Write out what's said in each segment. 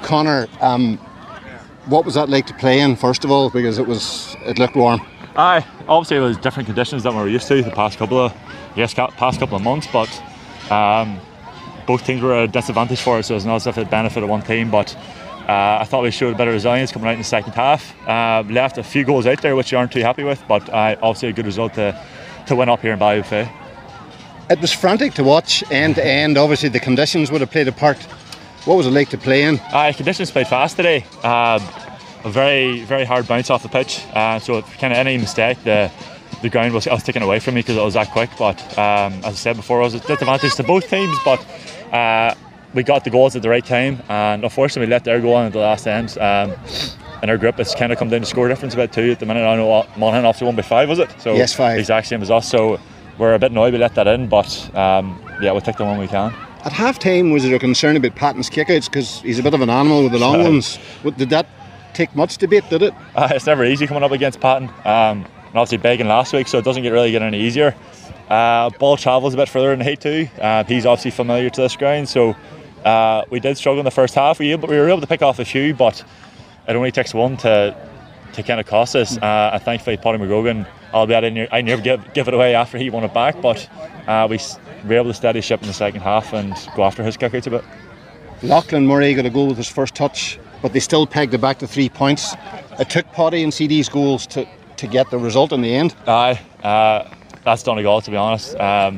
Conor, what was that like to play in, first of all, because it looked warm? Aye, obviously it was different conditions than we were used to the past couple of months, but both teams were at a disadvantage for us, so it's not as if it benefited one team, but I thought we showed a bit of resilience coming out in the second half. Left a few goals out there which you aren't too happy with, but obviously a good result to win up here in Ballybofey. It was frantic to watch end to end. Obviously the conditions would have played a part. What was it like to play in? Conditions played fast today. A very, very hard bounce off the pitch, so if kind of any mistake the ground was taken away from me because it was that quick, but as I said before, it was a disadvantage to both teams, but we got the goals at the right time, and unfortunately we let their goal in at the last end. In our group it's kind of come down to score difference about 2 at the minute. I know Monaghan obviously won by 5, was it? So yes, 5. Exact same as us, so we're a bit annoyed we let that in, but we'll take them when we can. At half time, was there a concern about Patton's kickouts, because he's a bit of an animal with the long ones? Did that take much debate, did it? It's never easy coming up against Patton, and obviously begging last week, so it doesn't really get any easier. Ball travels a bit further than Hate too. He's obviously familiar to this ground, so we did struggle in the first half. We were able to pick off a few, but it only takes one to kind of cost us. And thankfully Paddy McGrogan, albeit I never give it away after he won it back, but we were able to steady ship in the second half and go after his kickouts a bit. Lachlan Murray got a goal with his first touch, but they still pegged it back to 3 points. It took Paddy and CD's goals to get the result in the end. That's Donegal, to be honest.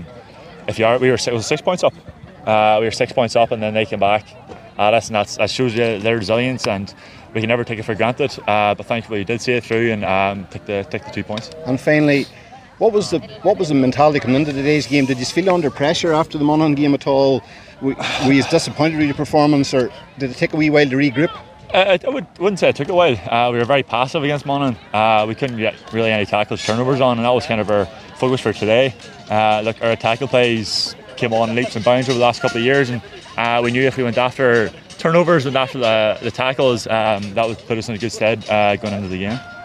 We were 6 points up. We were 6 points up, and then they came back. That shows you their resilience, and we can never take it for granted. But thankfully, we did see it through and take the 2 points. And finally, what was the mentality coming into today's game? Did you feel under pressure after the Monaghan game at all? Were you disappointed with your performance, or did it take a wee while to regroup? I wouldn't say it took a while. We were very passive against Monaghan. We couldn't get really any tackles, turnovers on, and that was kind of our focus for today. Our tackle plays came on leaps and bounds over the last couple of years, and we knew if we went after turnovers, went after the tackles, that would put us in a good stead going into the game.